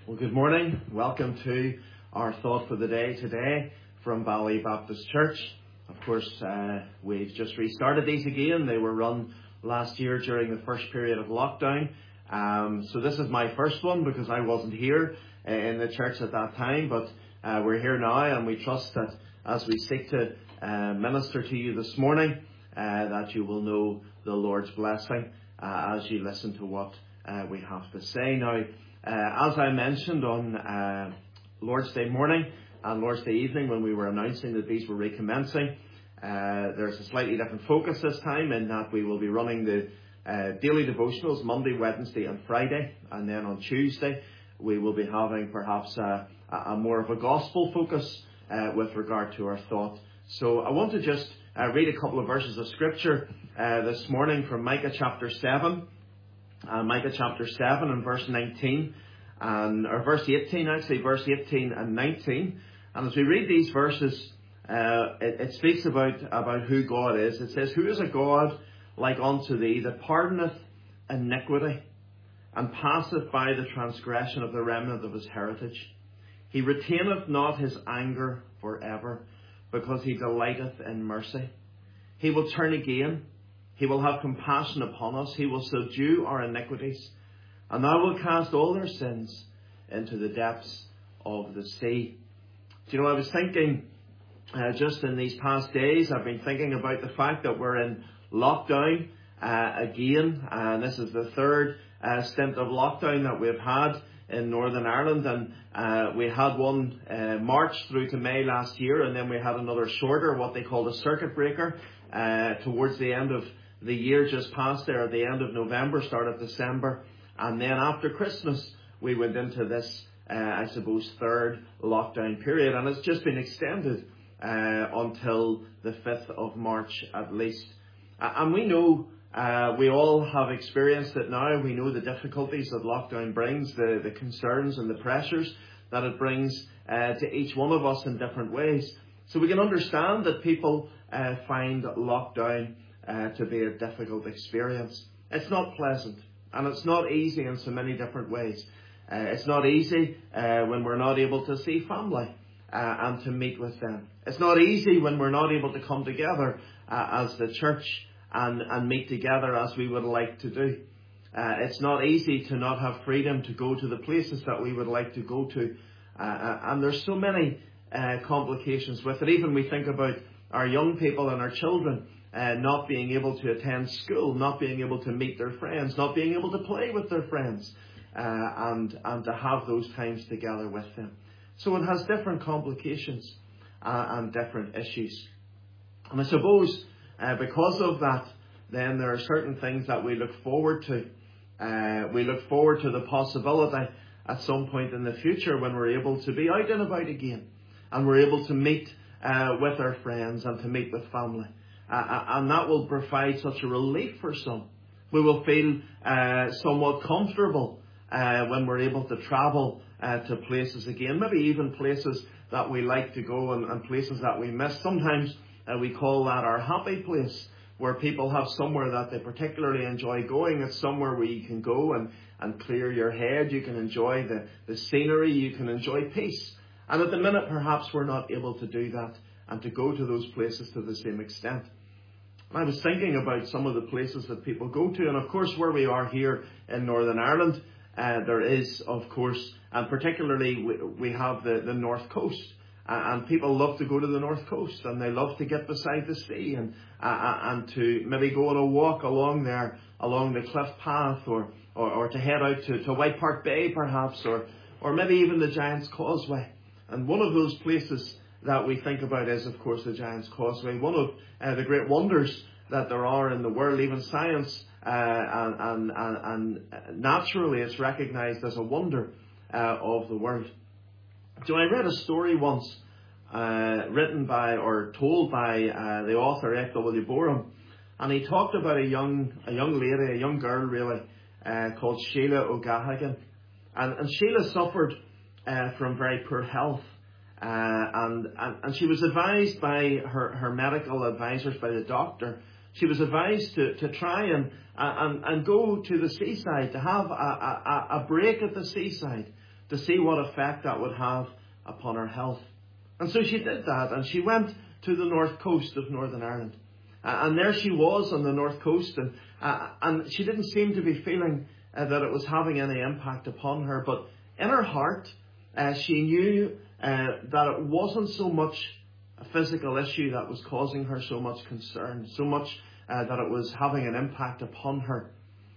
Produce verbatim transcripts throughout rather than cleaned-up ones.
Well, good morning. Welcome to our thought for the day today from Bali Baptist Church. Of course, uh, we've just restarted these again. They were run last year during the first period of lockdown. Um, so this is my first one because I wasn't here uh, in the church at that time. But uh, we're here now, and we trust that as we seek to uh, minister to you this morning, uh, that you will know the Lord's blessing uh, as you listen to what uh, we have to say now. Uh, as I mentioned on uh, Lord's Day morning and Lord's Day evening when we were announcing that these were recommencing, uh, there's a slightly different focus this time in that we will be running the uh, daily devotionals Monday, Wednesday and Friday, and then on Tuesday we will be having perhaps a, a more of a gospel focus uh, with regard to our thought. So I want to just uh, read a couple of verses of scripture uh, this morning from Micah chapter seven. Uh, Micah chapter seven and verse nineteen, and or verse eighteen actually, verse eighteen and nineteen. And as we read these verses, uh, it, it speaks about about who God is. It says, "Who is a God like unto thee, that pardoneth iniquity, and passeth by the transgression of the remnant of his heritage? He retaineth not his anger for ever, because he delighteth in mercy. He will turn again. He will have compassion upon us. He will subdue our iniquities. And thou wilt cast all their sins into the depths of the sea." Do you know, I was thinking uh, just in these past days, I've been thinking about the fact that we're in lockdown uh, again. And this is the third uh, stint of lockdown that we've had in Northern Ireland. And uh, we had one uh, March through to May last year. And then we had another shorter, what they called a circuit breaker, uh, towards the end of the year just passed there at the end of November, start of December. And then after Christmas, we went into this, uh, I suppose, third lockdown period. And it's just been extended uh, until the fifth of March at least. Uh, and we know, uh, we all have experienced it now. We know the difficulties that lockdown brings, the, the concerns and the pressures that it brings uh, to each one of us in different ways. So we can understand that people uh, find lockdown Uh, to be a difficult experience. It's not pleasant, and it's not easy in so many different ways. Uh, it's not easy uh, when we're not able to see family uh, and to meet with them. It's not easy when we're not able to come together uh, as the church and, and meet together as we would like to do. Uh, it's not easy to not have freedom to go to the places that we would like to go to. Uh, and there's so many uh, complications with it. Even we think about our young people and our children Uh, not being able to attend school, not being able to meet their friends, not being able to play with their friends, uh, and and to have those times together with them. So it has different complications uh, and different issues. And I suppose uh, because of that, then there are certain things that we look forward to. Uh, we look forward to the possibility at some point in the future when we're able to be out and about again, and we're able to meet uh, with our friends and to meet with family. Uh, and that will provide such a relief for some. We will feel uh, somewhat comfortable uh, when we're able to travel uh, to places again, maybe even places that we like to go and, and places that we miss. Sometimes uh, we call that our happy place, where people have somewhere that they particularly enjoy going. It's somewhere where you can go and, and clear your head. You can enjoy the, the scenery. You can enjoy peace. And at the minute, perhaps we're not able to do that and to go to those places to the same extent. I was thinking about some of the places that people go to, and of course where we are here in Northern Ireland, uh, there is, of course, and particularly we, we have the, the North Coast, uh, and people love to go to the North Coast, and they love to get beside the sea and uh, and to maybe go on a walk along there, along the cliff path, or, or, or to head out to, to White Park Bay perhaps, or, or maybe even the Giant's Causeway. And one of those places that we think about is, of course, the Giant's Causeway, one of uh, the great wonders that there are in the world. Even science uh, and, and, and, and naturally it's recognised as a wonder uh, of the world. So I read a story once uh, written by or told by uh, the author F W Boreham, and he talked about a young a young lady, a young girl really, uh, called Sheila O'Gahagan, and, and Sheila suffered uh, from very poor health. Uh, and, and, and she was advised by her, her medical advisors, by the doctor, she was advised to, to try and, and, and go to the seaside, to have a, a, a break at the seaside, to see what effect that would have upon her health. And so she did that, and she went to the north coast of Northern Ireland. Uh, and there she was on the north coast, and uh, and she didn't seem to be feeling uh, that it was having any impact upon her. But in her heart, uh, she knew uh, that it wasn't so much a physical issue that was causing her so much concern, so much uh, that it was having an impact upon her.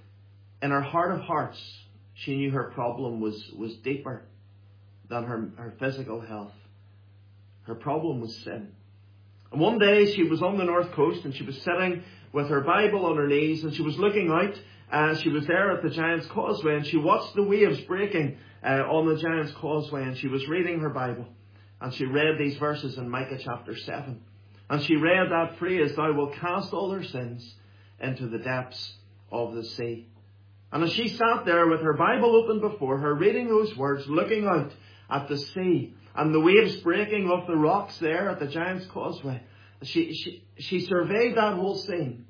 In her heart of hearts, she knew her problem was, was deeper than her, her physical health. Her problem was sin. And one day she was on the north coast, and she was sitting with her Bible on her knees, and she was looking out, and she was there at the Giant's Causeway, and she watched the waves breaking uh, on the Giant's Causeway, and she was reading her Bible. And she read these verses in Micah chapter seven. And she read that phrase, "Thou wilt cast all their sins into the depths of the sea." And as she sat there with her Bible open before her, reading those words, looking out at the sea and the waves breaking off the rocks there at the Giant's Causeway, she, she, she surveyed that whole scene.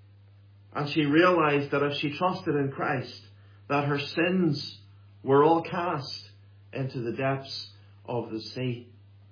And she realized that if she trusted in Christ, that her sins were all cast into the depths of the sea.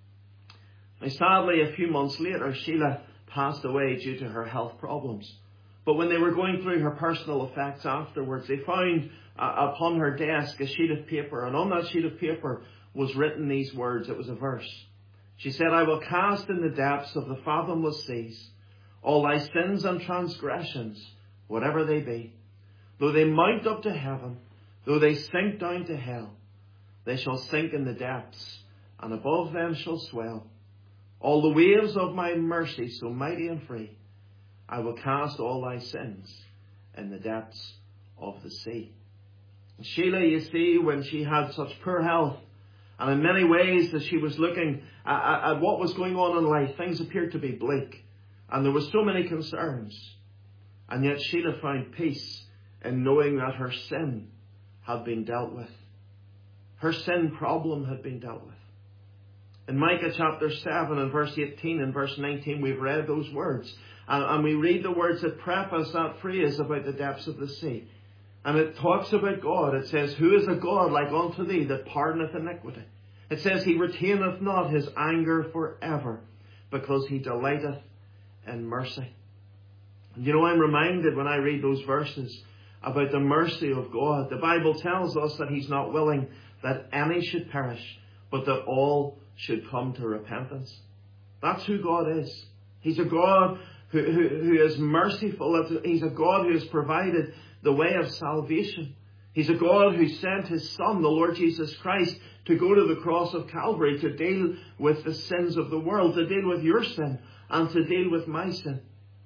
Now, sadly, a few months later, Sheila passed away due to her health problems. But when they were going through her personal effects afterwards, they found uh, upon her desk a sheet of paper, and on that sheet of paper was written these words. It was a verse. She said, "I will cast in the depths of the fathomless seas all thy sins and transgressions, whatever they be. Though they mount up to heaven, though they sink down to hell, they shall sink in the depths, and above them shall swell. All the waves of my mercy, so mighty and free, I will cast all thy sins in the depths of the sea." And Sheila, you see, when she had such poor health, and in many ways as she was looking at, at what was going on in life, things appeared to be bleak. And there were so many concerns. And yet Sheila found peace in knowing that her sin had been dealt with. Her sin problem had been dealt with. In Micah chapter seven and verse eighteen and verse nineteen, we've read those words. And, and we read the words that preface that phrase about the depths of the sea. And it talks about God. It says, "Who is a God like unto thee that pardoneth iniquity?" It says, "He retaineth not his anger forever, because he delighteth in mercy." And you know, I'm reminded when I read those verses about the mercy of God. The Bible tells us that he's not willing that any should perish, but that all should come to repentance. That's who God is. He's a God who, who, who is merciful. He's a God who has provided the way of salvation. He's a God who sent his Son, the Lord Jesus Christ, to go to the cross of Calvary to deal with the sins of the world, to deal with your sin and to deal with my sin.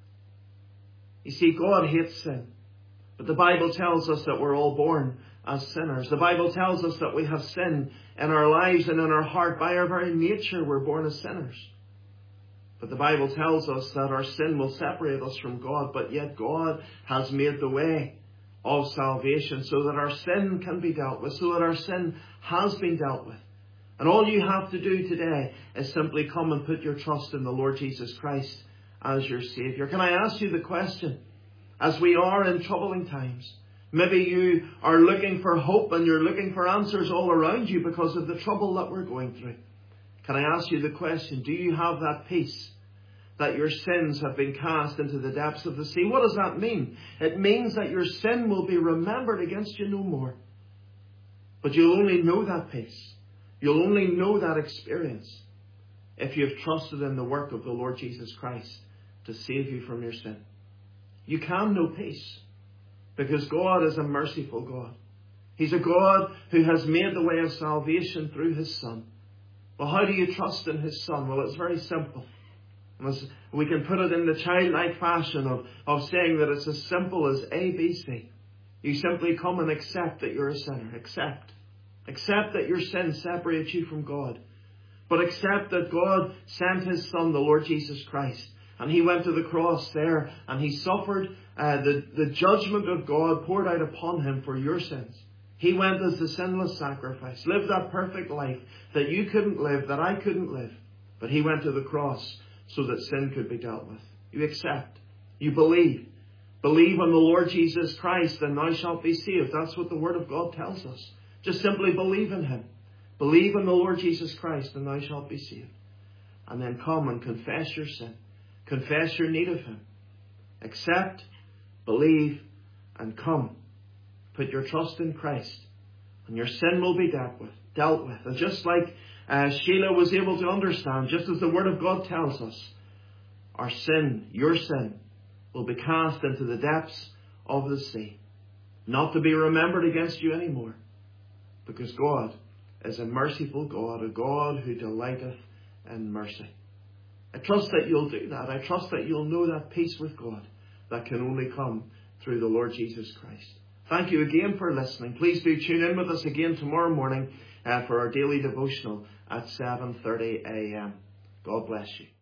You see, God hates sin. But the Bible tells us that we're all born as sinners. The Bible tells us that we have sin in our lives and in our heart. By our very nature, we're born as sinners. But the Bible tells us that our sin will separate us from God, but yet God has made the way of salvation so that our sin can be dealt with, so that our sin has been dealt with. And all you have to do today is simply come and put your trust in the Lord Jesus Christ as your Saviour. Can I ask you the question, as we are in troubling times? Maybe you are looking for hope and you're looking for answers all around you because of the trouble that we're going through. Can I ask you the question, do you have that peace that your sins have been cast into the depths of the sea? What does that mean? It means that your sin will be remembered against you no more. But you'll only know that peace. You'll only know that experience if you've trusted in the work of the Lord Jesus Christ to save you from your sin. You can know peace because God is a merciful God. He's a God who has made the way of salvation through his Son. Well, how do you trust in his Son? Well, it's very simple. We can put it in the childlike fashion of, of saying that it's as simple as A B C. You simply come and accept that you're a sinner. Accept. Accept that your sin separates you from God. But accept that God sent his Son, the Lord Jesus Christ. And he went to the cross there and he suffered uh, the, the judgment of God poured out upon him for your sins. He went as the sinless sacrifice, lived that perfect life that you couldn't live, that I couldn't live. But he went to the cross so that sin could be dealt with. You accept. You believe. Believe on the Lord Jesus Christ and thou shalt be saved. That's what the Word of God tells us. Just simply believe in him. Believe in the Lord Jesus Christ and thou shalt be saved. And then come and confess your sin. Confess your need of Him. Accept, believe, and come. Put your trust in Christ. And your sin will be dealt with. Dealt with. And just like uh, Sheila was able to understand, just as the Word of God tells us, our sin, your sin, will be cast into the depths of the sea. Not to be remembered against you anymore. Because God is a merciful God, a God who delighteth in mercy. I trust that you'll do that. I trust that you'll know that peace with God that can only come through the Lord Jesus Christ. Thank you again for listening. Please do tune in with us again tomorrow morning uh, for our daily devotional at seven thirty a m God bless you.